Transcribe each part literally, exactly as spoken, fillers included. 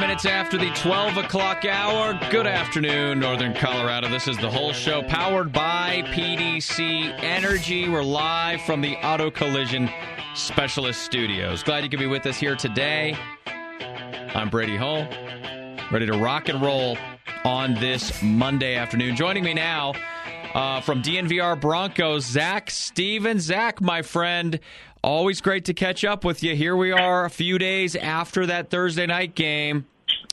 minutes after the twelve o'clock hour. Good afternoon, Northern Colorado. This is the whole show powered by P D C Energy. We're live from the Auto Collision Specialist Studios. Glad you could be with us here today. I'm Brady Hull, ready to rock and roll on this Monday afternoon. Joining me now uh, from D N V R Broncos, Zach Stevens. Zach, my friend, always great to catch up with you. Here we are a few days after that Thursday night game,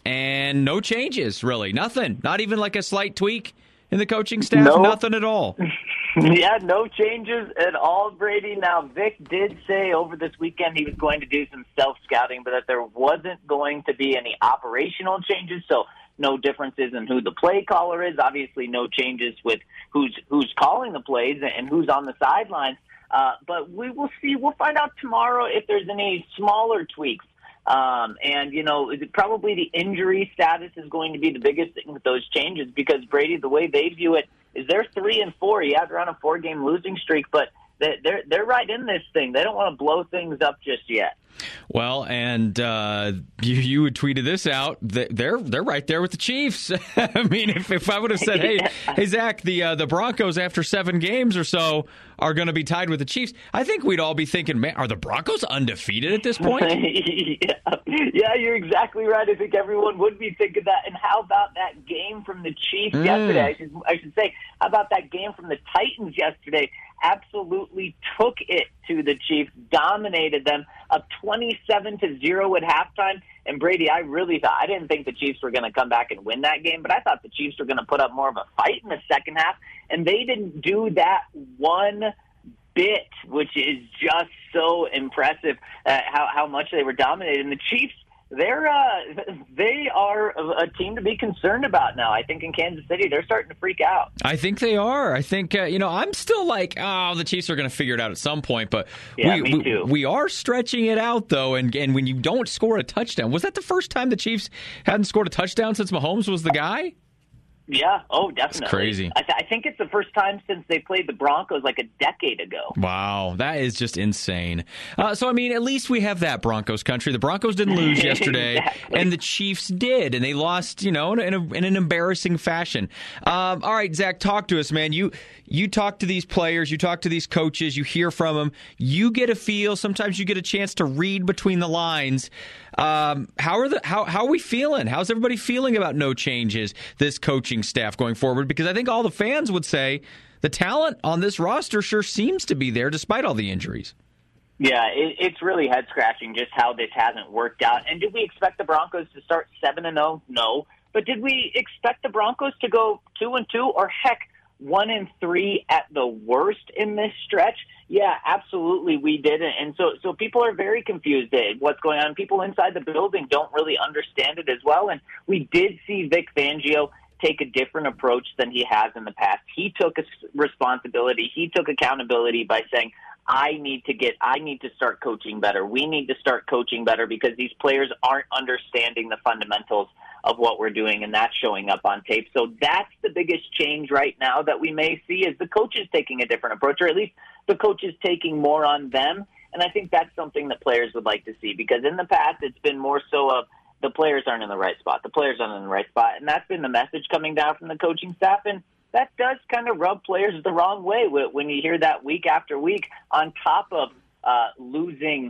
and no changes, really. Nothing. Not even like a slight tweak in the coaching staff. Nope. Nothing at all. Yeah, no changes at all, Brady. Now, Vic did say over this weekend he was going to do some self-scouting, but that there wasn't going to be any operational changes, so no differences in who the play caller is. Obviously, no changes with who's who's calling the plays and who's on the sidelines. Uh, but we will see. We'll find out tomorrow if there's any smaller tweaks. Um, and, you know, probably the injury status is going to be the biggest thing with those changes because, Brady, the way they view it is they're three and four. Yeah, they're on a four-game losing streak, but they're, they're right in this thing. They don't want to blow things up just yet. Well, and uh, you, you had tweeted this out. They're they're right there with the Chiefs. I mean, if, if I would have said, "Hey, hey, Zach, the uh, the Broncos after seven games or so are going to be tied with the Chiefs," I think we'd all be thinking, "Man, are the Broncos undefeated at this point?" yeah. yeah, you're exactly right. I think everyone would be thinking that. And how about that game from the Chiefs mm. yesterday? I should I should say, how about that game from the Titans yesterday? Absolutely took it to the Chiefs, dominated them, up twenty-seven to zero at halftime. And Brady, I really thought, I didn't think the Chiefs were going to come back and win that game, but I thought the Chiefs were going to put up more of a fight in the second half, and they didn't do that one bit, which is just so impressive, uh, how, how much they were dominated. And the Chiefs, They're uh, they are a team to be concerned about now. I think in Kansas City, they're starting to freak out. I think they are. I think, uh, you know, I'm still like, oh, the Chiefs are going to figure it out at some point. But yeah, we, me too. we we are stretching it out, though. And, and when you don't score a touchdown, was that the first time the Chiefs hadn't scored a touchdown since Mahomes was the guy? Yeah, oh, definitely. That's crazy. I, th- I think it's the first time since they played the Broncos like a decade ago. Wow, that is just insane. Uh, so, I mean, at least we have that Broncos country. The Broncos didn't lose yesterday, exactly. And the Chiefs did, and they lost, you know, in, a, in an embarrassing fashion. Um, all right, Zach, talk to us, man. You you talk to these players, you talk to these coaches, you hear from them. You get a feel. Sometimes you get a chance to read between the lines. Um, how are the how how are we feeling? How's everybody feeling about no changes, this coaching staff going forward? Because I think all the fans would say the talent on this roster sure seems to be there despite all the injuries. Yeah, it, it's really head-scratching just how this hasn't worked out. And did we expect the Broncos to start seven and oh? No. But did we expect the Broncos to go two and two or, heck, one and three at the worst in this stretch? Yeah, absolutely we did. And so so people are very confused at what's going on. People inside the building don't really understand it as well. And we did see Vic Fangio take a different approach than he has in the past. He took a responsibility. He took accountability by saying, I need to get, I need to start coaching better. We need to start coaching better because these players aren't understanding the fundamentals of what we're doing, and that's showing up on tape. So that's the biggest change right now that we may see is the coaches taking a different approach, or at least the coaches taking more on them. And I think that's something that players would like to see because in the past it's been more so of the players aren't in the right spot. The players aren't in the right spot, and that's been the message coming down from the coaching staff. And that does kind of rub players the wrong way when you hear that week after week on top of uh, losing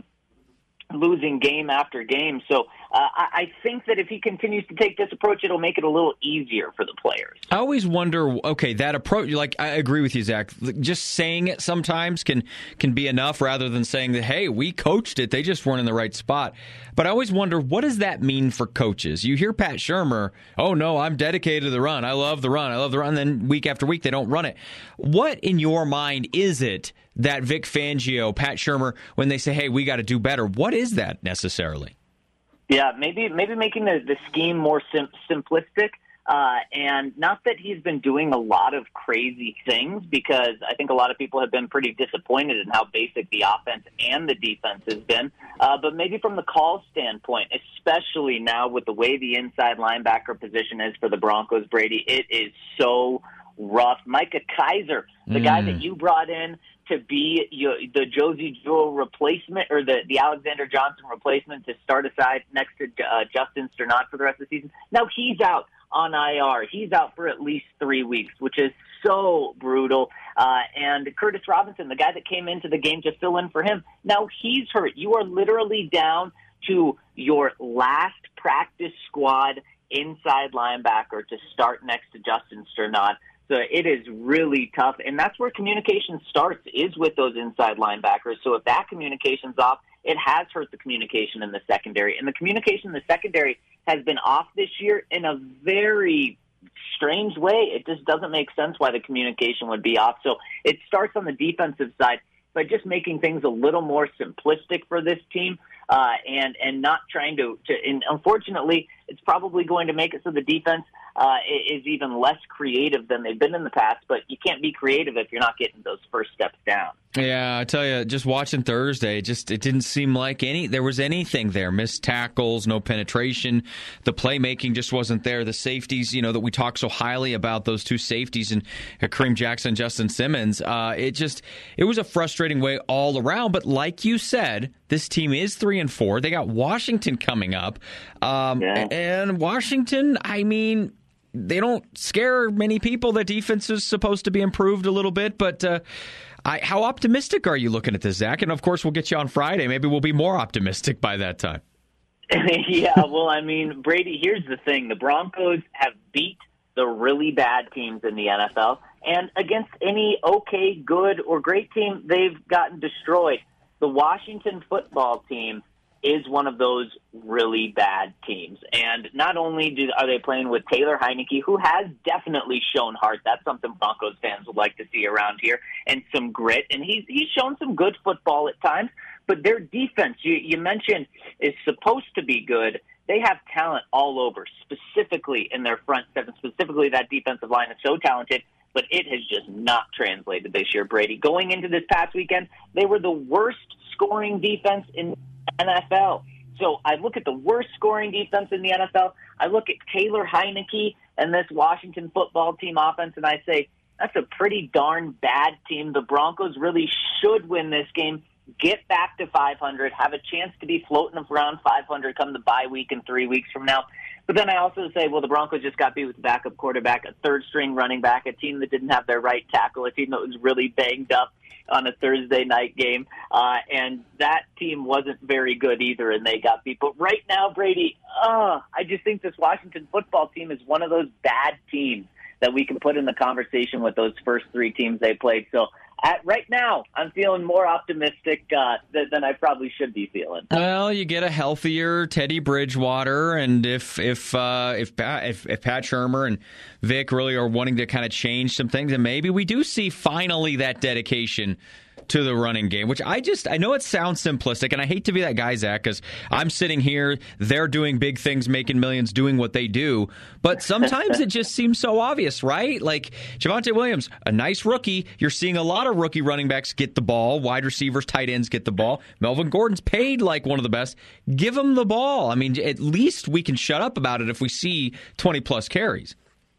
losing game after game. So uh, I, I think that if he continues to take this approach, it'll make it a little easier for the players. I always wonder, okay, that approach, like I agree with you, Zach, just saying it sometimes can can be enough rather than saying that, hey, we coached it, they just weren't in the right spot. But I always wonder, what does that mean for coaches? You hear Pat Shurmur, oh, no, I'm dedicated to the run. I love the run. I love the run. And then week after week, they don't run it. What, in your mind, is it that Vic Fangio, Pat Shurmur, when they say, hey, we got to do better, what is that necessarily? Yeah, maybe maybe making the, the scheme more sim- simplistic. Uh, and not that he's been doing a lot of crazy things, because I think a lot of people have been pretty disappointed in how basic the offense and the defense has been. Uh, but maybe from the call standpoint, especially now with the way the inside linebacker position is for the Broncos, Brady, it is so rough. Micah Kiser, the mm. guy that you brought in to be you know, the Josie Jewell replacement or the, the Alexander Johnson replacement to start aside next to uh, Justin Sternad for the rest of the season. Now he's out on I R. He's out for at least three weeks, which is so brutal. Uh, and Curtis Robinson, the guy that came into the game to fill in for him, now he's hurt. You are literally down to your last practice squad inside linebacker to start next to Justin Sternad. So it is really tough, and that's where communication starts, is with those inside linebackers. So if that communication's off, it has hurt the communication in the secondary. And the communication in the secondary has been off this year in a very strange way. It just doesn't make sense why the communication would be off. So it starts on the defensive side by just making things a little more simplistic for this team. Uh, and and not trying to, to and unfortunately, it's probably going to make it so the defense uh, is even less creative than they've been in the past. But you can't be creative if you're not getting those first steps down. Yeah, I tell you, just watching Thursday, just it didn't seem like any there was anything there. Missed tackles, no penetration. The playmaking just wasn't there. The safeties, you know, that we talk so highly about, those two safeties, and Kareem Jackson, Justin Simmons. Uh, it just it was a frustrating way all around. But like you said, this team is three and four. They got Washington coming up, um, yeah. and Washington, I mean, they don't scare many people. The defense is supposed to be improved a little bit, but uh, I, how optimistic are you looking at this, Zach? And of course, we'll get you on Friday. Maybe we'll be more optimistic by that time. Yeah, well, I mean, Brady, here's the thing. The Broncos have beat the really bad teams in the N F L, and against any okay, good, or great team, they've gotten destroyed. The Washington football team is one of those really bad teams. And not only do, are they playing with Taylor Heinicke, who has definitely shown heart. That's something Broncos fans would like to see around here, and some grit. And he's, he's shown some good football at times. But their defense, you, you mentioned, is supposed to be good. They have talent all over, specifically in their front seven. Specifically, that defensive line is so talented. But it has just not translated this year, Brady. Going into this past weekend, they were the worst scoring defense in the N F L. So I look at the worst scoring defense in the N F L. I look at Taylor Heinicke and this Washington football team offense, and I say, that's a pretty darn bad team. The Broncos really should win this game, get back to five hundred, have a chance to be floating around five hundred come the bye week in three weeks from now. But then I also say, well, the Broncos just got beat with a backup quarterback, a third-string running back, a team that didn't have their right tackle, a team that was really banged up on a Thursday night game. Uh, and that team wasn't very good either, and they got beat. But right now, Brady, uh, I just think this Washington football team is one of those bad teams that we can put in the conversation with those first three teams they played. So at, right now, I'm feeling more optimistic uh, than, than I probably should be feeling. Well, you get a healthier Teddy Bridgewater, and if if uh, if, Pat, if if Pat Shurmur and Vic really are wanting to kind of change some things, then maybe we do see finally that dedication to the running game, which I just, I know it sounds simplistic, and I hate to be that guy, Zach, because I'm sitting here, they're doing big things, making millions, doing what they do, but sometimes it just seems so obvious, right? Like Javonte Williams, a nice rookie. You're seeing a lot of rookie running backs get the ball, wide receivers, tight ends get the ball. Melvin Gordon's paid like one of the best. Give him the ball. I mean, at least we can shut up about it if we see twenty-plus carries.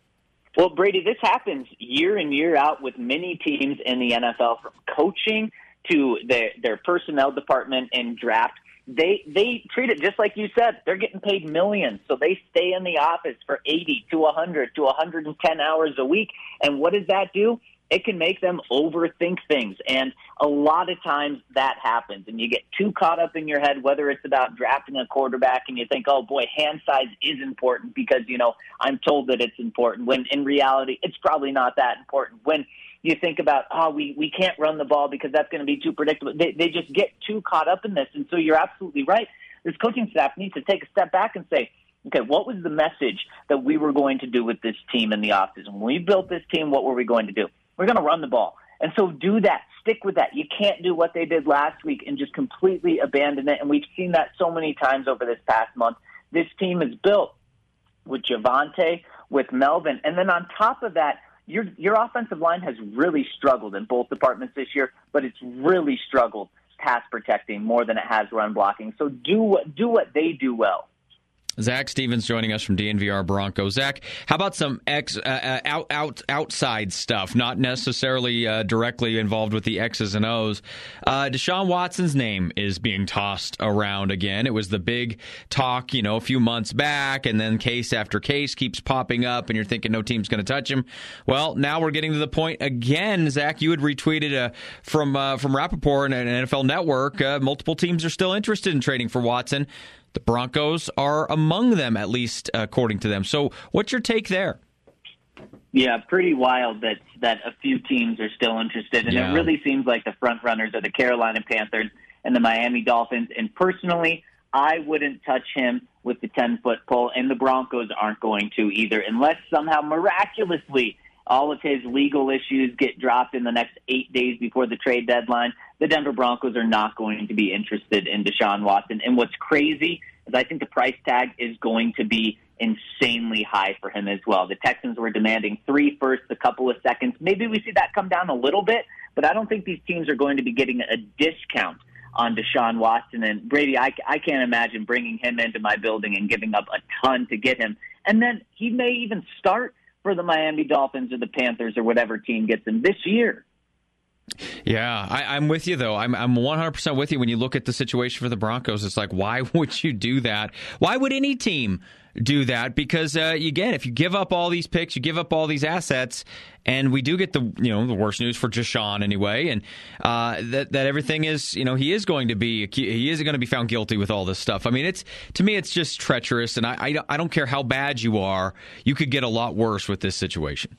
Well, Brady, this happens year in, year out with many teams in the N F L, from coaching to their, their personnel department and draft. They they treat it just like you said. They're getting paid millions, so they stay in the office for eighty to one hundred to one hundred ten hours a week. And what does that do? It can make them overthink things. And a lot of times that happens. And you get too caught up in your head, whether it's about drafting a quarterback and you think, oh, boy, hand size is important because, you know, I'm told that it's important. When in reality, it's probably not that important. When you think about, oh, we, we can't run the ball because that's going to be too predictable. They, they just get too caught up in this. And so you're absolutely right. This coaching staff needs to take a step back and say, okay, what was the message that we were going to do with this team in the offseason? When we built this team, what were we going to do? We're going to run the ball. And so do that. Stick with that. You can't do what they did last week and just completely abandon it. And we've seen that so many times over this past month. This team is built with Javonte, with Melvin. And then on top of that, your your offensive line has really struggled in both departments this year, but it's really struggled pass protecting more than it has run blocking. So do what do what they do well. Zach Stevens joining us from D N V R Broncos. Zach, how about some ex, uh, out, out, outside stuff, not necessarily uh, directly involved with the X's and O's? Uh, Deshaun Watson's name is being tossed around again. It was the big talk, you know, a few months back, and then case after case keeps popping up, and you're thinking no team's going to touch him. Well, now we're getting to the point again. Zach, you had retweeted uh, from uh, from Rappaport and N F L Network. Uh, multiple teams are still interested in trading for Watson. The Broncos are among them, at least according to them. So what's your take there? Yeah, pretty wild that that a few teams are still interested. And yeah. It really seems like the front runners are the Carolina Panthers and the Miami Dolphins. And personally, I wouldn't touch him with the ten-foot pole, and the Broncos aren't going to either, unless somehow miraculously all of his legal issues get dropped in the next eight days before the trade deadline. The Denver Broncos are not going to be interested in Deshaun Watson. And what's crazy is I think the price tag is going to be insanely high for him as well. The Texans were demanding three firsts, a couple of seconds. Maybe we see that come down a little bit, but I don't think these teams are going to be getting a discount on Deshaun Watson. And Brady, I, I can't imagine bringing him into my building and giving up a ton to get him. And then he may even start for the Miami Dolphins or the Panthers or whatever team gets him this year. Yeah, I, I'm with you, though. I'm, I'm one hundred percent with you when you look at the situation for the Broncos. It's like, why would you do that? Why would any team do that? Because, uh, again, if you give up all these picks, you give up all these assets, and we do get the you know the worst news for Deshaun anyway, and uh, that that everything is you know he is going to be he is going to be found guilty with all this stuff. I mean, it's to me it's just treacherous, and I I, I don't care how bad you are, you could get a lot worse with this situation.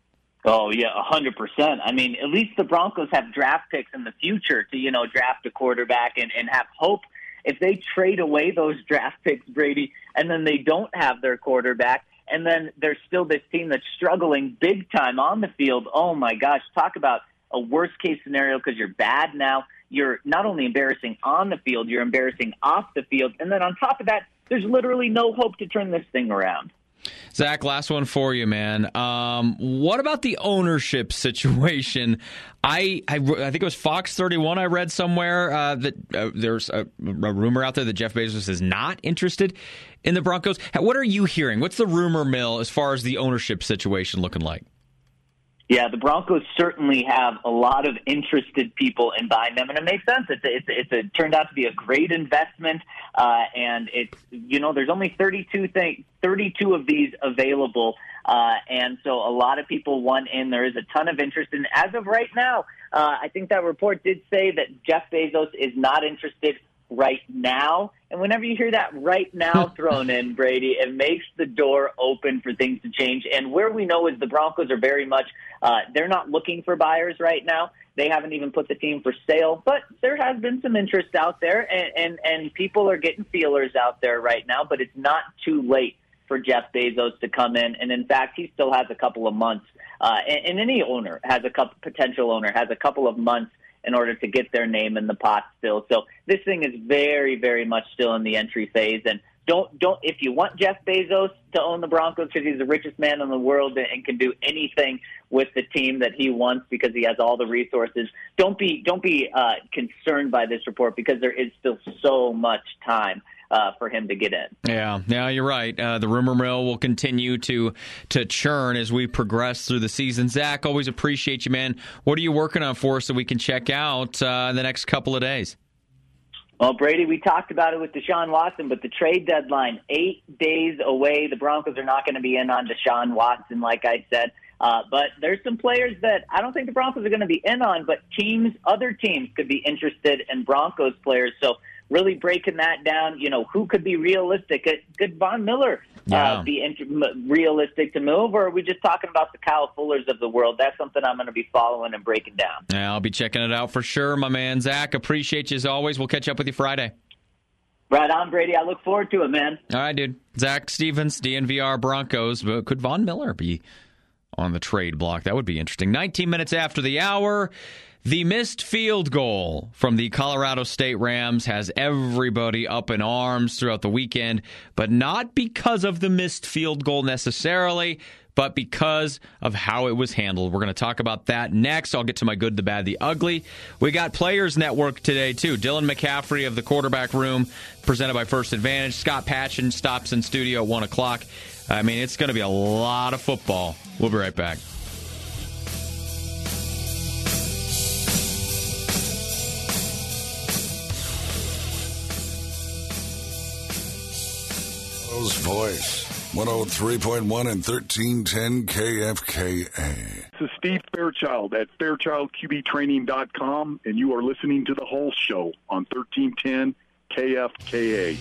Oh, yeah, one hundred percent. I mean, at least the Broncos have draft picks in the future to, you know, draft a quarterback and, and have hope. If they trade away those draft picks, Brady, and then they don't have their quarterback, and then there's still this team that's struggling big time on the field, oh, my gosh, talk about a worst-case scenario because you're bad now. You're not only embarrassing on the field, you're embarrassing off the field. And then on top of that, there's literally no hope to turn this thing around. Zach, last one for you, man. Um, what about the ownership situation? I, I, I think it was Fox thirty-one I read somewhere uh, that uh, there's a, a rumor out there that Jeff Bezos is not interested in the Broncos. What are you hearing? What's the rumor mill as far as the ownership situation looking like? Yeah, the Broncos certainly have a lot of interested people in buying them, and it makes sense. It's a, it's a, it's a, it turned out to be a great investment, uh, and it's you know there's only thirty-two thing, thirty-two of these available, uh, and so a lot of people want in. There is a ton of interest, and as of right now, uh, I think that report did say that Jeff Bezos is not interested right now. And whenever you hear that right now thrown in, Brady, it makes the door open for things to change. And where we know is the Broncos are very much, uh, they're not looking for buyers right now. They haven't even put the team for sale, but there has been some interest out there, and, and, and people are getting feelers out there right now, but it's not too late for Jeff Bezos to come in. And in fact, he still has a couple of months, uh, and, and any owner has a couple, potential owner has a couple of months in order to get their name in the pot still. So this thing is very, very much still in the entry phase. And don't, don't, if you want Jeff Bezos to own the Broncos because he's the richest man in the world and can do anything with the team that he wants because he has all the resources, don't be, don't be uh, concerned by this report because there is still so much time Uh, for him to get in. Yeah, yeah, you're right. Uh, the rumor mill will continue to to churn as we progress through the season. Zach, always appreciate you, man. What are you working on for us so we can check out uh, in the next couple of days? Well, Brady, we talked about it with Deshaun Watson, but the trade deadline, eight days away. The Broncos are not going to be in on Deshaun Watson, like I said. Uh, but there's some players that I don't think the Broncos are going to be in on, but teams, other teams could be interested in Broncos players. So really breaking that down, you know, who could be realistic? Could Von Miller uh, yeah. be int- realistic to move, or are we just talking about the Kyle Fullers of the world? That's something I'm going to be following and breaking down. Yeah, I'll be checking it out for sure, my man. Zach, appreciate you as always. We'll catch up with you Friday. Right on, Brady. I look forward to it, man. All right, dude. Zach Stevens, D N V R Broncos. Could Von Miller be on the trade block? That would be interesting. nineteen minutes after the hour. The missed field goal from the Colorado State Rams has everybody up in arms throughout the weekend, but not because of the missed field goal necessarily, but because of how it was handled. We're going to talk about that next. I'll get to my good, the bad, the ugly. We got Players Network today, too. Dylan McCaffrey of the Quarterback Room, presented by First Advantage. Scott Patchen stops in studio at one o'clock. I mean, it's going to be a lot of football. We'll be right back. Voice, one oh three point one and thirteen ten K F K A. This is Steve Fairchild at Fairchild Q B Training dot com, and you are listening to The Whole Show on thirteen ten K F K A.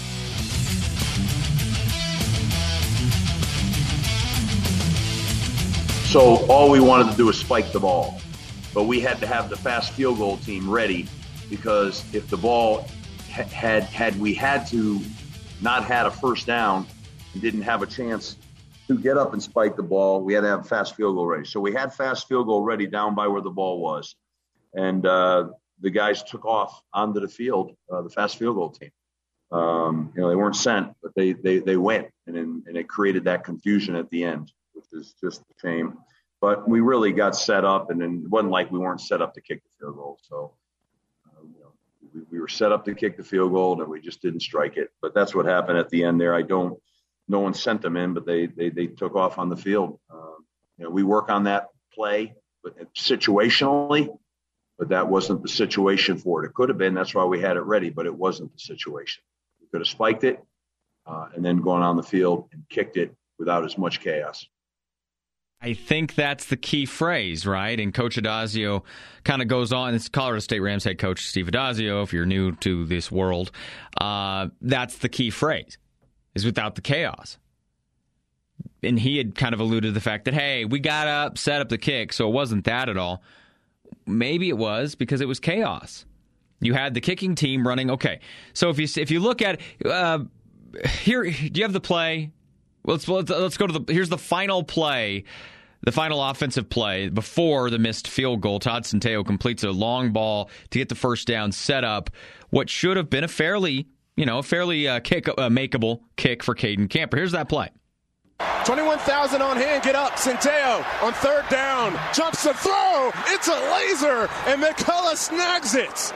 So all we wanted to do was spike the ball, but we had to have the fast field goal team ready, because if the ball ha- had had we had to not had a first down and didn't have a chance to get up and spike the ball, we had to have fast field goal ready. So we had fast field goal ready down by where the ball was. And uh, the guys took off onto the field, uh, the fast field goal team. Um, you know, they weren't sent, but they they they went, and then, and it created that confusion at the end, which is just a shame. But we really got set up, and then it wasn't like we weren't set up to kick the field goal. So um, you know, we, we were set up to kick the field goal, and we just didn't strike it. But that's what happened at the end there. I don't. No one sent them in, but they they they took off on the field. Um, you know, we work on that play, but situationally, but that wasn't the situation for it. It could have been. That's why we had it ready, but it wasn't the situation. We could have spiked it uh, and then gone on the field and kicked it without as much chaos. I think that's the key phrase, right? And Coach Addazio kind of goes on. It's Colorado State Rams head coach Steve Addazio, if you're new to this world. Uh, that's the key phrase, is without the chaos. And he had kind of alluded to the fact that, hey, we got up, set up the kick, so it wasn't that at all. Maybe it was because it was chaos. You had the kicking team running. Okay, so if you if you look at uh, here, do you have the play? Let's let's go to the. Here's the final play, the final offensive play before the missed field goal. Todd Centeio completes a long ball to get the first down, set up what should have been a fairly, you know, fairly uh, kick, uh, makeable kick for Caden Camper. Here's that play. twenty-one thousand on hand, get up, Centeio on third down, jumps the throw, it's a laser, and McCullough snags it.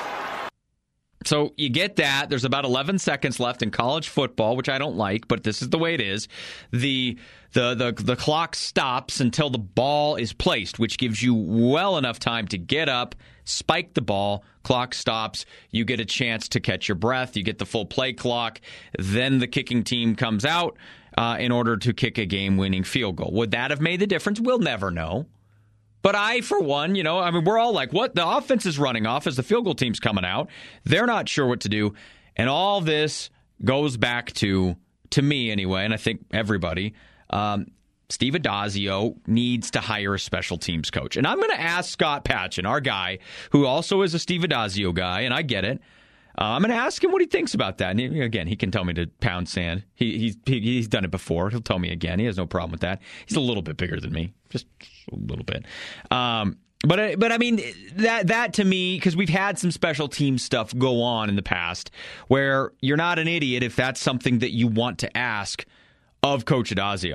So you get that. There's about eleven seconds left in college football, which I don't like, but this is the way it is. The the the the clock stops until the ball is placed, which gives you well enough time to get up, spike the ball, clock stops, you get a chance to catch your breath, you get the full play clock, then the kicking team comes out uh, in order to kick a game-winning field goal. Would that have made the difference? We'll never know. But I, for one, you know, I mean, we're all like, what? The offense is running off as the field goal team's coming out. They're not sure what to do. And all this goes back to, to me anyway, and I think everybody, um, Steve Addazio needs to hire a special teams coach. And I'm going to ask Scott Patchen, our guy, who also is a Steve Addazio guy, and I get it. Uh, I'm going to ask him what he thinks about that. And he, again, he can tell me to pound sand. He, he's he, he's done it before. He'll tell me again. He has no problem with that. He's a little bit bigger than me, just a little bit. Um, but but I mean that that to me, because we've had some special team stuff go on in the past, where you're not an idiot if that's something that you want to ask of Coach Addazio.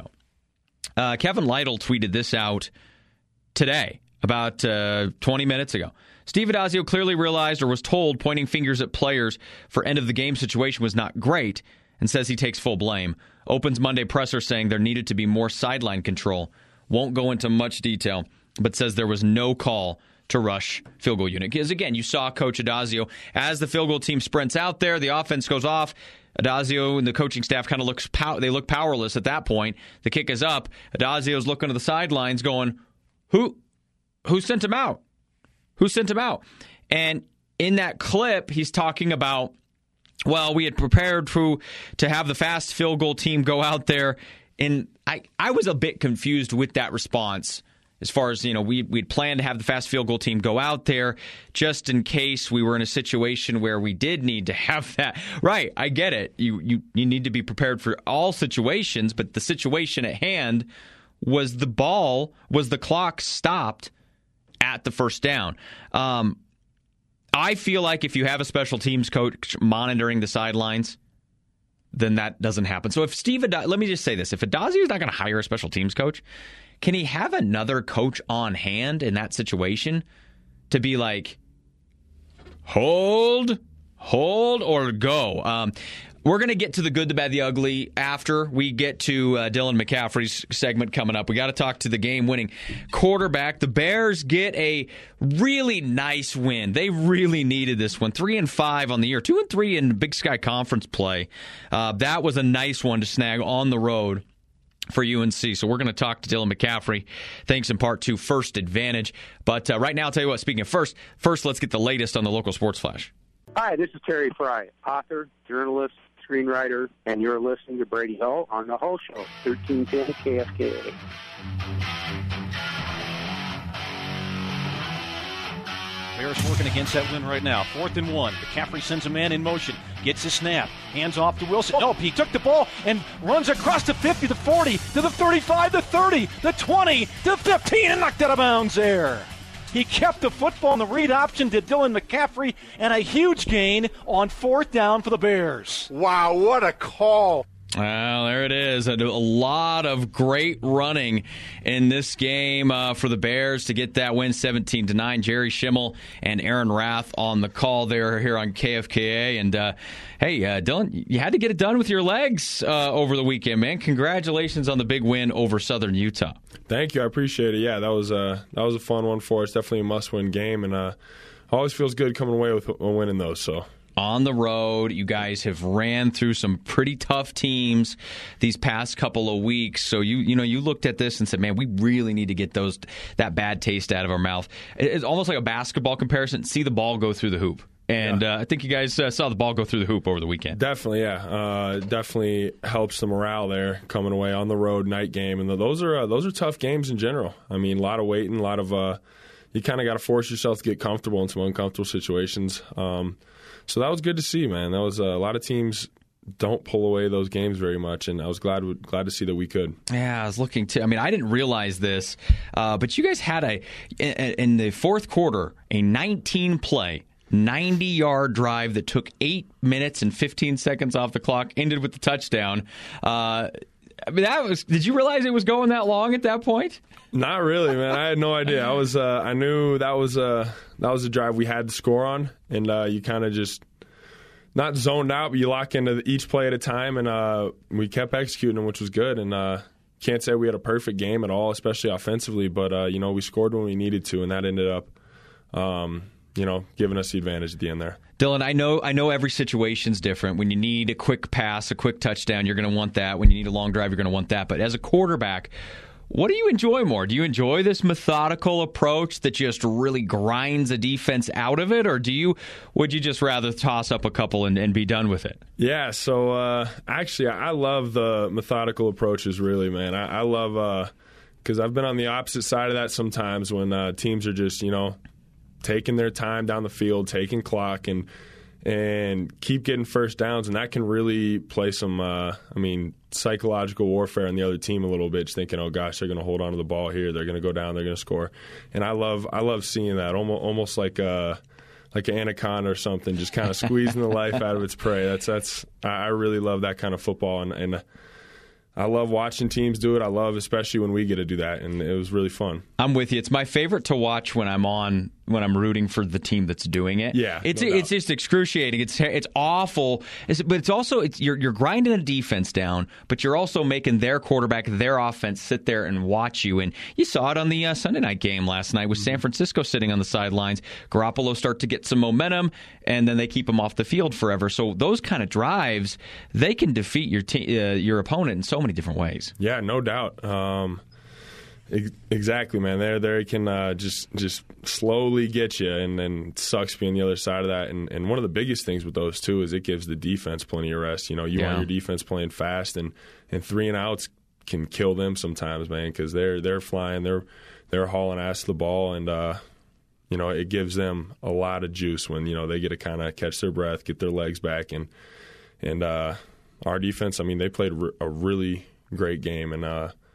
Uh, Kevin Lytle tweeted this out today, about uh, twenty minutes ago. Steve Addazio clearly realized or was told pointing fingers at players for end-of-the-game situation was not great and says he takes full blame. Opens Monday presser saying there needed to be more sideline control. Won't go into much detail, but says there was no call to rush field goal unit. Because, again, you saw Coach Addazio, as the field goal team sprints out there, the offense goes off, Addazio and the coaching staff kind of looks pow- they look powerless at that point. The kick is up. Addazio's looking to the sidelines going, who, who sent him out? Who sent him out? And in that clip, he's talking about, well, we had prepared to, to have the fast field goal team go out there. And I, I was a bit confused with that response as far as, you know, we, we'd planned to have the fast field goal team go out there just in case we were in a situation where we did need to have that. Right, I get it. You, you, you need to be prepared for all situations, but the situation at hand was the ball, was the clock stopped at the first down. Um, I feel like if you have a special teams coach monitoring the sidelines, then that doesn't happen. So if Steve, Ad- let me just say this: if Addazio is not going to hire a special teams coach, can he have another coach on hand in that situation to be like, hold, hold, or go? Um, We're going to get to the good, the bad, the ugly after we get to uh, Dylan McCaffrey's segment coming up. We got to talk to the game-winning quarterback. The Bears get a really nice win. They really needed this one. Three and five on the year, two and three in Big Sky Conference play. Uh, that was a nice one to snag on the road for U N C. So we're going to talk to Dylan McCaffrey, thanks in part to First Advantage. But uh, right now, I'll tell you what, speaking of first, first let's get the latest on the local sports flash. Hi, this is Terry Fry, author, journalist, screenwriter, and you're listening to Brady Hull on The Hull Show, thirteen ten K F K A. Bears working against that win right now. Fourth and one. McCaffrey sends a man in motion. Gets a snap. Hands off to Wilson. Nope, he took the ball and runs across the fifty, the forty, to the thirty-five, the thirty, the twenty, to the fifteen, and knocked out of bounds there. He kept the football in the read option to Dylan McCaffrey, and a huge gain on fourth down for the Bears. Wow, what a call. Well, there it is. A, a lot of great running in this game uh, for the Bears to get that win seventeen to nine. Jerry Schimmel and Aaron Rath on the call there here on K F K A. And, uh, hey, uh, Dylan, you had to get it done with your legs uh, over the weekend, man. Congratulations on the big win over Southern Utah. Thank you. I appreciate it. Yeah, that was, uh, that was a fun one for us. Definitely a must-win game. And uh, always feels good coming away with winning those, so. On the road, you guys have ran through some pretty tough teams these past couple of weeks. So you you know you looked at this and said, "Man, we really need to get those that bad taste out of our mouth." It's almost like a basketball comparison. See the ball go through the hoop, and yeah. uh, I think you guys uh, saw the ball go through the hoop over the weekend. Definitely, yeah, uh, definitely helps the morale there coming away on the road night game, and those are uh, those are tough games in general. I mean, a lot of waiting, a lot of uh, you kind of got to force yourself to get comfortable in some uncomfortable situations. Um, So that was good to see, man. That was uh, a lot of teams don't pull away those games very much, and I was glad glad to see that we could. Yeah, I was looking to. I mean, I didn't realize this, uh, but you guys had a in, in the fourth quarter a nineteen play, ninety yard drive that took eight minutes and fifteen seconds off the clock, ended with the touchdown. Uh, I mean, that was. Did you realize it was going that long at that point? Not really, man. I had no idea. I was. Uh, I knew that was a that was a drive we had to score on, and uh, you kind of just not zoned out, but you lock into each play at a time, and uh, we kept executing them, which was good. And uh, can't say we had a perfect game at all, especially offensively, but uh, you know we scored when we needed to, and that ended up, um, you know, giving us the advantage at the end there. Dylan, I know I know every situation's different. When you need a quick pass, a quick touchdown, you're going to want that. When you need a long drive, you're going to want that. But as a quarterback, what do you enjoy more? Do you enjoy this methodical approach that just really grinds a defense out of it, or do you would you just rather toss up a couple and, and be done with it? Yeah, so uh, actually, I love the methodical approaches, really, man. I, I love because uh, I've been on the opposite side of that sometimes when uh, teams are just, you know, taking their time down the field, taking clock, and and keep getting first downs, and that can really play some, uh, I mean, psychological warfare on the other team a little bit, just thinking, oh gosh, they're going to hold on to the ball here, they're going to go down, they're going to score, and I love, I love seeing that, almost, almost like a, like an anaconda or something, just kind of squeezing the life out of its prey. That's that's, I really love that kind of football, and, and I love watching teams do it. I love, especially when we get to do that, and it was really fun. I'm with you. It's my favorite to watch when I'm on, when I'm rooting for the team that's doing it. Yeah, it's no it's just excruciating. It's it's awful. It's, but it's also it's you're you're grinding a defense down, but you're also making their quarterback, their offense, sit there and watch you. And you saw it on the uh, Sunday night game last night with San Francisco sitting on the sidelines. Garoppolo start to get some momentum, and then they keep him off the field forever. So those kind of drives, they can defeat your te- uh, your opponent in so many different ways. Yeah, no doubt. Um, ex- exactly, man. There, there can uh, just just slowly get you, and then it sucks being the other side of that. And, and one of the biggest things with those too is it gives the defense plenty of rest. You know, you yeah. want your defense playing fast, and, and three and outs can kill them sometimes, man, because they're they're flying, they're they're hauling ass to the ball, and uh, you know it gives them a lot of juice when you know they get to kind of catch their breath, get their legs back, and and uh, our defense. I mean, they played a really great game, and uh,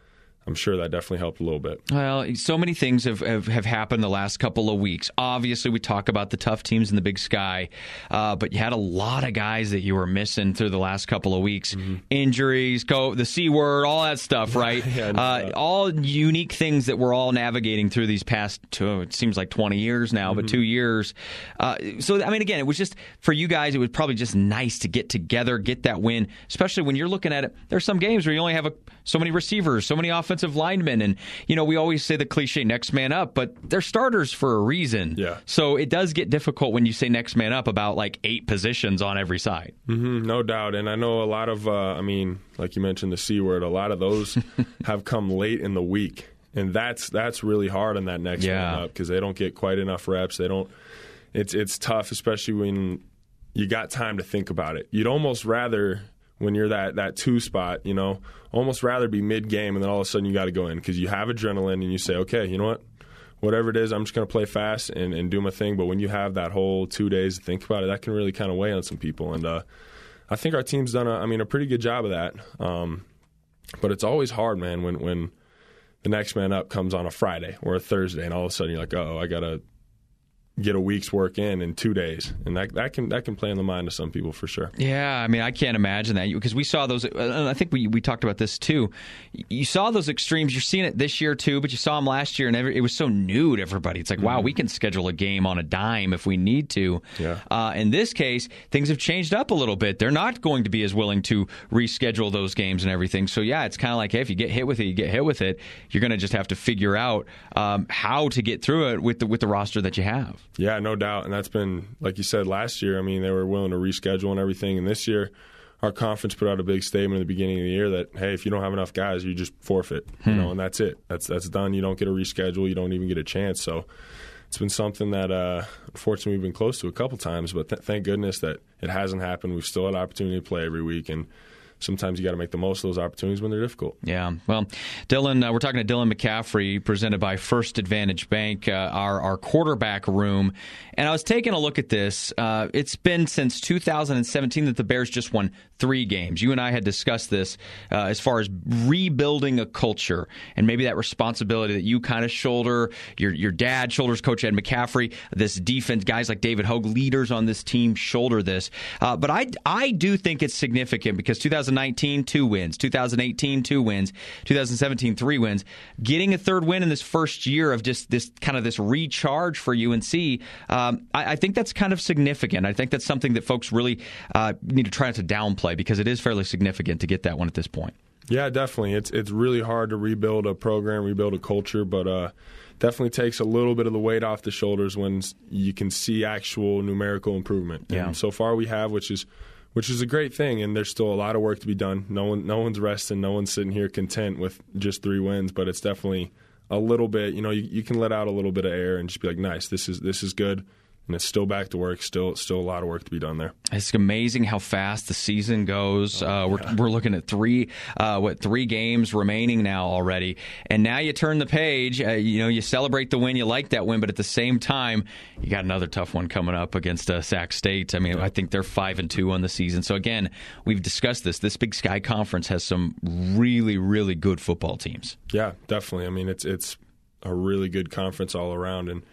I'm sure that definitely helped a little bit. Well, so many things have, have, have happened the last couple of weeks. Obviously, we talk about the tough teams in the Big Sky, uh, but you had a lot of guys that you were missing through the last couple of weeks. Mm-hmm. Injuries, go the C word, all that stuff, right? yeah, uh, all unique things that we're all navigating through these past, two, it seems like twenty years now, mm-hmm. but two years. Uh, so, I mean, again, it was just, for you guys, it was probably just nice to get together, get that win, especially when you're looking at it. There's some games where you only have a, so many receivers, so many offensive offensive linemen, and you know we always say the cliche next man up, but they're starters for a reason. Yeah. So it does get difficult when you say next man up about like eight positions on every side. Mm-hmm, no doubt, and I know a lot of, uh, I mean, like you mentioned the C word, a lot of those have come late in the week, and that's that's really hard on that next yeah. man up because they don't get quite enough reps. They don't. It's it's tough, especially when you got time to think about it. You'd almost rather, when you're that, that two spot, you know, almost rather be mid-game and then all of a sudden you got to go in because you have adrenaline and you say, okay, you know what, whatever it is, I'm just going to play fast and, and do my thing. But when you have that whole two days to think about it, that can really kind of weigh on some people. And uh, I think our team's done, a, I mean, a pretty good job of that. Um, but it's always hard, man, when, when the next man up comes on a Friday or a Thursday and all of a sudden you're like, oh, I got to get a week's work in in two days, and that that can that can play in the mind of some people for sure. Yeah, I mean, I can't imagine that because we saw those. Uh, I think we, we talked about this too. You saw those extremes. You're seeing it this year too, but you saw them last year, and every, it was so new to everybody. It's like, mm-hmm. wow, we can schedule a game on a dime if we need to. Yeah. Uh, in this case, things have changed up a little bit. They're not going to be as willing to reschedule those games and everything. So yeah, it's kind of like, hey, if you get hit with it, you get hit with it. You're going to just have to figure out um, how to get through it with the with the roster that you have. Yeah, no doubt. And that's been, like you said, last year, I mean, they were willing to reschedule and everything. And this year, our conference put out a big statement at the beginning of the year that, hey, if you don't have enough guys, you just forfeit. Hmm. You know, and that's it. That's that's done. You don't get a reschedule. You don't even get a chance. So it's been something that, uh, unfortunately, we've been close to a couple times. But th- thank goodness that it hasn't happened. We've still had opportunity to play every week. And sometimes you got to make the most of those opportunities when they're difficult. Yeah. Well, Dylan, uh, we're talking to Dylan McCaffrey, presented by First Advantage Bank, uh, our, our quarterback room. And I was taking a look at this. Uh, it's been since two thousand seventeen that the Bears just won three games. You and I had discussed this uh, as far as rebuilding a culture and maybe that responsibility that you kind of shoulder. Your your dad shoulders, Coach Ed McCaffrey. This defense, guys like David Hogue, leaders on this team, shoulder this. Uh, but I, I do think it's significant because two thousand nineteen, two wins. two thousand eighteen, two wins. two thousand seventeen, three wins. Getting a third win in this first year of just this kind of this recharge for U N C, um, I, I think that's kind of significant. I think that's something that folks really uh, need to try not to downplay because it is fairly significant to get that one at this point. Yeah, definitely. It's it's really hard to rebuild a program, rebuild a culture, but uh, definitely takes a little bit of the weight off the shoulders when you can see actual numerical improvement. Yeah. And so far we have, which is which is a great thing, and there's still a lot of work to be done. No one, no one's resting. No one's sitting here content with just three wins, but it's definitely a little bit. You know, you, you can let out a little bit of air and just be like, nice, this is this is good. And it's still back to work. Still, still a lot of work to be done there. It's amazing how fast the season goes. Uh, we're yeah. we're looking at three, uh, what three games remaining now already, and now you turn the page. Uh, you know, you celebrate the win, you like that win, but at the same time, you got another tough one coming up against uh, Sac State. I mean, yeah. I think they're five and two on the season. So again, we've discussed this. This Big Sky Conference has some really, really good football teams. Yeah, definitely. I mean, it's it's a really good conference all around, and.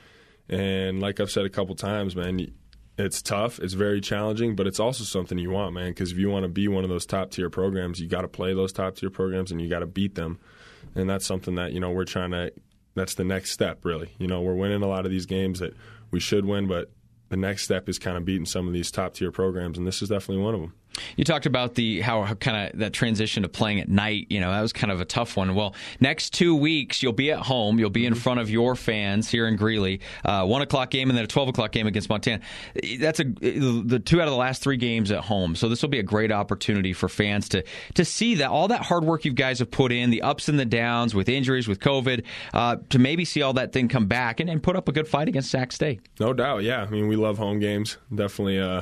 And like I've said a couple times, man, it's tough. It's very challenging, but it's also something you want, man, because if you want to be one of those top-tier programs, you got to play those top-tier programs and you got to beat them. And that's something that, you know, we're trying to – that's the next step, really. You know, we're winning a lot of these games that we should win, but the next step is kind of beating some of these top-tier programs, and this is definitely one of them. You talked about the how, how kind of that transition to playing at night. You know, that was kind of a tough one. Well, next two weeks you'll be at home. You'll be in front of your fans here in Greeley. Uh, one o'clock game and then a twelve o'clock game against Montana. That's a the two out of the last three games at home. So this will be a great opportunity for fans to to see that all that hard work you guys have put in, the ups and the downs with injuries, with COVID, uh, to maybe see all that thing come back and, and put up a good fight against Sac State. No doubt. Yeah, I mean we love home games. Definitely. Uh,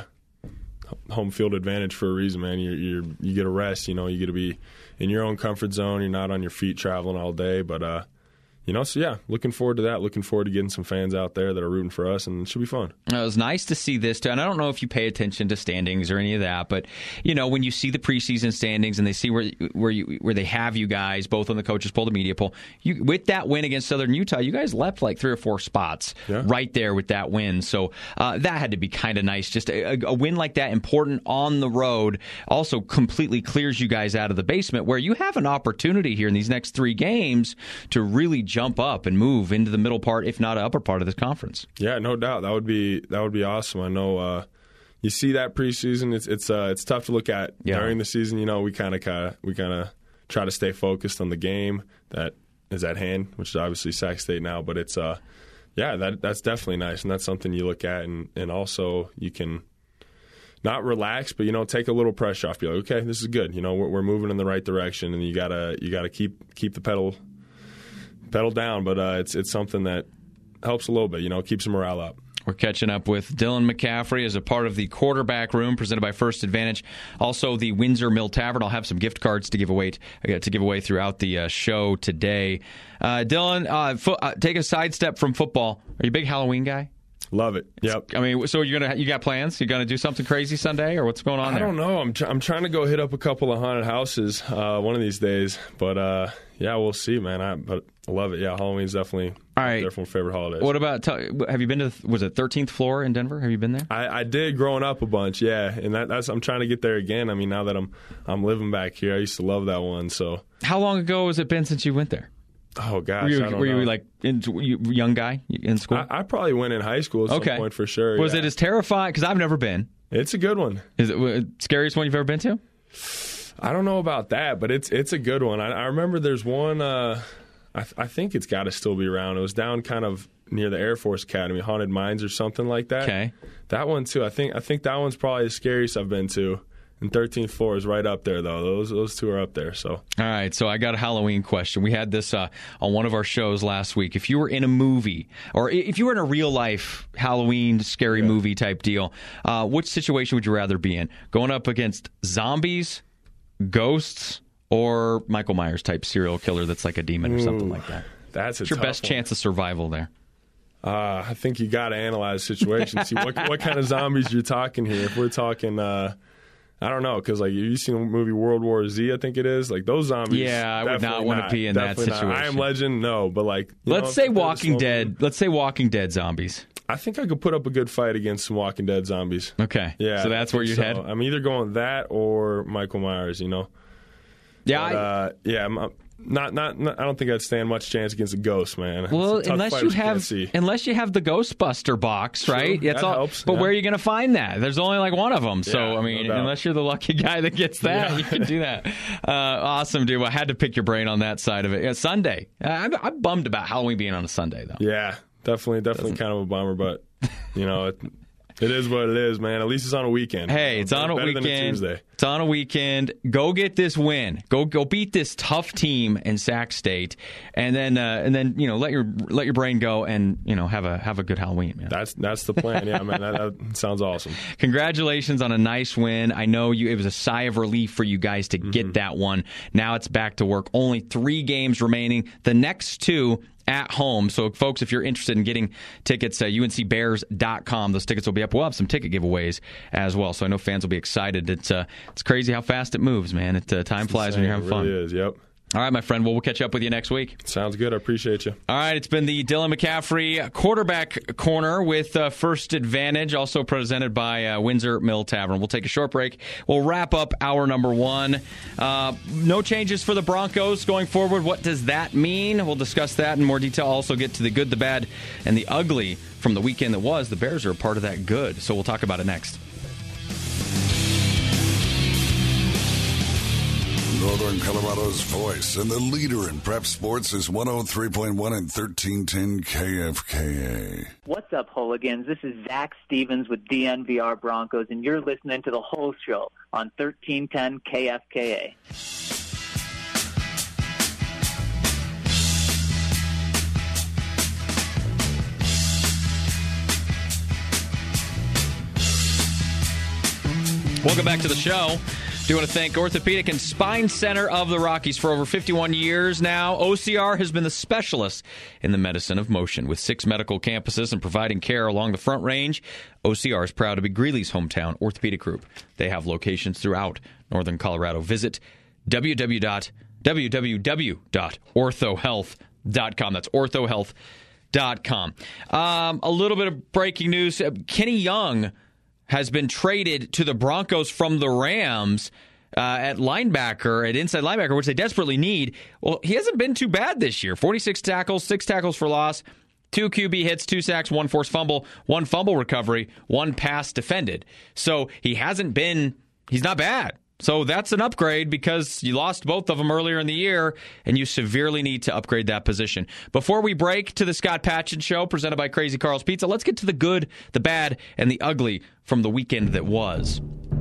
home field advantage for a reason, man. You you you get a rest, you know, you get to be in your own comfort zone. You're not on your feet traveling all day, but uh, You know, so yeah, looking forward to that. Looking forward to getting some fans out there that are rooting for us, and it should be fun. It was nice to see this, too. And I don't know if you pay attention to standings or any of that, but, you know, when you see the preseason standings and they see where where you where they have you guys, both on the coaches poll, the media poll, you, with that win against Southern Utah, you guys left like three or four spots yeah. right there with that win. So uh, that had to be kind of nice. Just a, a win like that, important on the road, also completely clears you guys out of the basement, where you have an opportunity here in these next three games to really jump up and move into the middle part, if not upper part of this conference. Yeah, no doubt. That would be that would be awesome. I know uh, you see that preseason. It's it's uh, it's tough to look at yeah. during the season. You know, we kind of kind of we kind of try to stay focused on the game that is at hand, which is obviously Sac State now. But it's uh, yeah, that that's definitely nice, and that's something you look at, and and also you can not relax, but you know, take a little pressure off. Be like, okay, this is good. You know, we're, we're moving in the right direction, and you gotta you gotta keep keep the pedal. pedal down, but uh, it's it's something that helps a little bit, you know, keeps the morale up. We're catching up with Dylan McCaffrey as a part of the quarterback room presented by First Advantage. Also, the Windsor Mill Tavern. I'll have some gift cards to give away to give away throughout the uh, show today. Uh, Dylan, uh, fo- uh, take a sidestep from football. Are you a big Halloween guy? Love it. Yep. I mean, so you're gonna you got plans? You gonna do something crazy Sunday, or what's going on I there? I don't know. I'm tr- I'm trying to go hit up a couple of haunted houses uh, one of these days, but uh, yeah, we'll see, man. I but I love it. Yeah, Halloween's definitely all right. Definitely favorite holidays. What about? Have you been to? Was it thirteenth floor in Denver? Have you been there? I, I did growing up a bunch, yeah, and that, that's I'm trying to get there again. I mean, now that I'm I'm living back here, I used to love that one. So how long ago has it been since you went there? Oh gosh, were you, I don't were you know. like in, you, young guy in school? I, I probably went in high school at okay. some point for sure. Was yeah. it as terrifying? Because I've never been. It's a good one. Is it the scariest one you've ever been to? I don't know about that, but it's it's a good one. I, I remember there's one. Uh, I, th- I think it's got to still be around. It was down kind of near the Air Force Academy, Haunted Mines or something like that. Okay, that one too. I think I think that one's probably the scariest I've been to. And thirteenth floor is right up there, though. Those those two are up there. So, all right. So I got a Halloween question. We had this uh, on one of our shows last week. If you were in a movie, or if you were in a real life Halloween scary yeah. movie type deal, uh, which situation would you rather be in? Going up against zombies, ghosts, or Michael Myers type serial killer that's like a demon or something Ooh, like that? That's a What's your tough best one. chance of survival there? Uh, I think you got to analyze the situation. See what what kind of zombies you're talking here. If we're talking. Uh, I don't know, because like you've seen the movie World War Z, I think it is. Like those zombies. Yeah, I would not want to be in that situation. Not. I Am Legend, no, but like. Let's know, say Walking Dead. Let's say Walking Dead zombies. I think I could put up a good fight against some Walking Dead zombies. Okay, yeah. So that's where you so. head. I'm either going that or Michael Myers. You know. Yeah. But, I, uh, yeah. I'm, I'm not, not. Not. I don't think I'd stand much chance against a ghost, man. Well, unless you have, unless you have the Ghostbuster box, right? Sure, That's that all. helps. But yeah. where are you going to find that? There's only like one of them. So yeah, I mean, no unless you're the lucky guy that gets that, yeah. you can do that. Uh, awesome, dude. Well, I had to pick your brain on that side of it. Yeah, Sunday. I'm, I'm bummed about Halloween being on a Sunday, though. Yeah, definitely, definitely Doesn't... kind of a bummer, but you know. It, It is what it is, man. At least it's on a weekend. Hey, it's on a Better weekend. Than a Tuesday. It's on a weekend. Go get this win. Go go beat this tough team in Sac State, and then uh, and then you know let your let your brain go and you know have a have a good Halloween, man. That's that's the plan. Yeah, man. That, that sounds awesome. Congratulations on a nice win. I know you. It was a sigh of relief for you guys to get mm-hmm. that one. Now it's back to work. Only three games remaining. The next two at home. So, folks, if you're interested in getting tickets, uh, U N C Bears dot com. Those tickets will be up. We'll have some ticket giveaways as well. So I know fans will be excited. It's uh, it's crazy how fast it moves, man. It uh, time it's flies insane. when you're having it fun. It really is, yep. All right, my friend. Well, we'll catch up with you next week. Sounds good. I appreciate you. All right. It's been the Dylan McCaffrey Quarterback Corner with uh, First Advantage, also presented by uh, Windsor Mill Tavern. We'll take a short break. We'll wrap up hour number one. Uh, no changes for the Broncos going forward. What does that mean? We'll discuss that in more detail. Also get to the good, the bad, and the ugly from the weekend that was. The Bears are a part of that good. So we'll talk about it next. Northern Colorado's voice and the leader in prep sports is one oh three point one and thirteen ten K F K A. What's up, hooligans? This is Zach Stevens with D N V R Broncos, and you're listening to The Whole Show on thirteen ten K F K A. Welcome back to the show. Do want to thank Orthopedic and Spine Center of the Rockies for over fifty-one years now. O C R has been the specialist in the medicine of motion. With six medical campuses and providing care along the Front Range, O C R is proud to be Greeley's hometown orthopedic group. They have locations throughout northern Colorado. Visit w w w dot ortho health dot com. That's ortho health dot com. Um, a little bit of breaking news. Kenny Young has been traded to the Broncos from the Rams uh, at linebacker, at inside linebacker, which they desperately need. Well, he hasn't been too bad this year. forty-six tackles, six tackles for loss, two Q B hits, two sacks, one forced fumble, one fumble recovery, one pass defended. So he hasn't been, he's not bad. So that's an upgrade because you lost both of them earlier in the year, and you severely need to upgrade that position. Before we break to the Scott Patchin Show, presented by Crazy Carl's Pizza, let's get to the good, the bad, and the ugly from the weekend that was.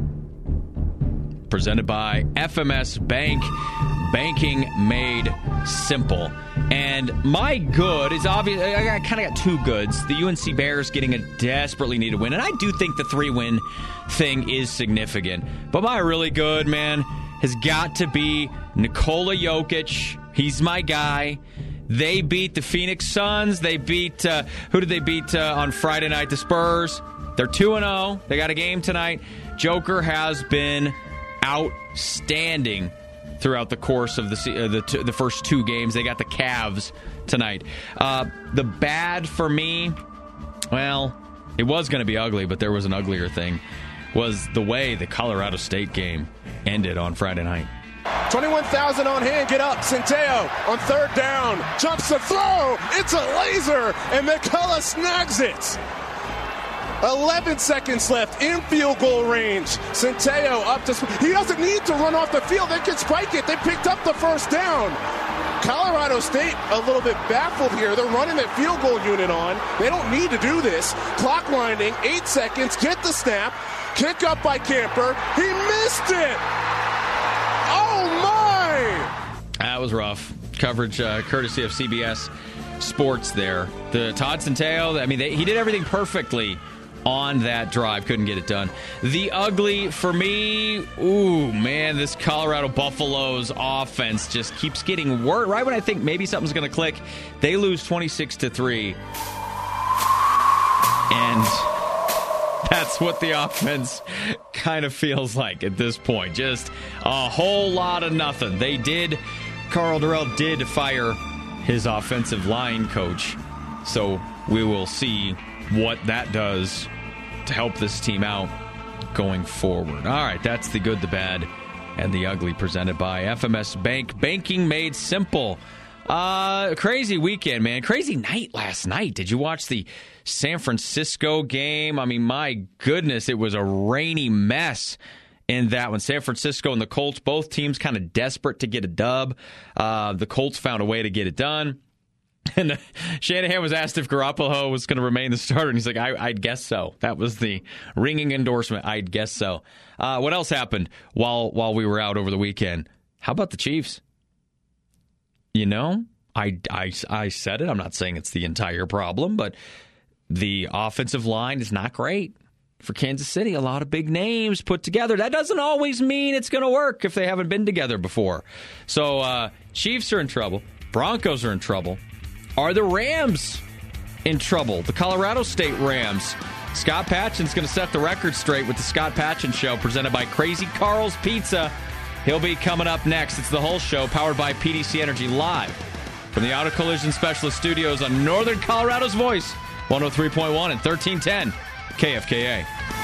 Presented by F M S Bank, banking made simple. And my good is obvious. I kind of got two goods. The U N C Bears getting a desperately needed win. And I do think the three-win thing is significant. But my really good, man, has got to be Nikola Jokic. He's my guy. They beat the Phoenix Suns. They beat, uh, who did they beat uh, on Friday night? The Spurs. They're two and oh. They got a game tonight. Joker has been outstanding throughout the course of the uh, the, t- the first two games. They got the Cavs tonight. Uh, the bad for me, well, it was going to be ugly, but there was an uglier thing, was the way the Colorado State game ended on Friday night. twenty-one thousand on hand, get up. Centeo on third down, jumps the throw. It's a laser, and McCullough snags it. eleven seconds left in field goal range. Centeo up to... He doesn't need to run off the field. They can spike it. They picked up the first down. Colorado State a little bit baffled here. They're running that field goal unit on. They don't need to do this. Clock winding, eight seconds, get the snap. Kick up by Camper. He missed it. Oh, my. That was rough. Coverage uh, courtesy of C B S Sports there. The Todd Centeo, I mean, they, he did everything perfectly on that drive. Couldn't get it done. The ugly for me, ooh, man, this Colorado Buffaloes offense just keeps getting worse. Right when I think maybe something's going to click, they lose twenty-six to three. And that's what the offense kind of feels like at this point. Just a whole lot of nothing. They did, Carl Durrell did fire his offensive line coach. So we will see what that does to help this team out going forward. All right, that's the good, the bad, and the ugly, presented by F M S Bank. Banking made simple. Uh, crazy weekend, man. Crazy night last night. Did you watch the San Francisco game? I mean, my goodness, it was a rainy mess in that one. San Francisco and the Colts, both teams kind of desperate to get a dub. Uh, the Colts found a way to get it done. And Shanahan was asked if Garoppolo was going to remain the starter, and he's like, I, I'd guess so. That was the ringing endorsement. I'd guess so. Uh, what else happened while while we were out over the weekend? How about the Chiefs? You know, I, I, I said it. I'm not saying it's the entire problem, but the offensive line is not great for Kansas City. A lot of big names put together. That doesn't always mean it's going to work if they haven't been together before. So uh, Chiefs are in trouble. Broncos are in trouble. Are the Rams in trouble? The Colorado State Rams. Scott Patchin's going to set the record straight with the Scott Patchin Show, presented by Crazy Carl's Pizza. He'll be coming up next. It's the whole show, powered by P D C Energy, live from the Auto Collision Specialist Studios on Northern Colorado's Voice, one oh three point one and thirteen ten K F K A.